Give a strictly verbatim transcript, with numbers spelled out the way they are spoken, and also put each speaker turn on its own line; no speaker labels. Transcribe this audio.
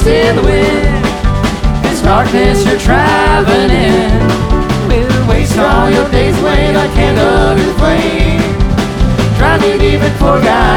in the wind. This darkness you're traveling in will waste all your days away like candle in the flame. Drown you deep in forgot.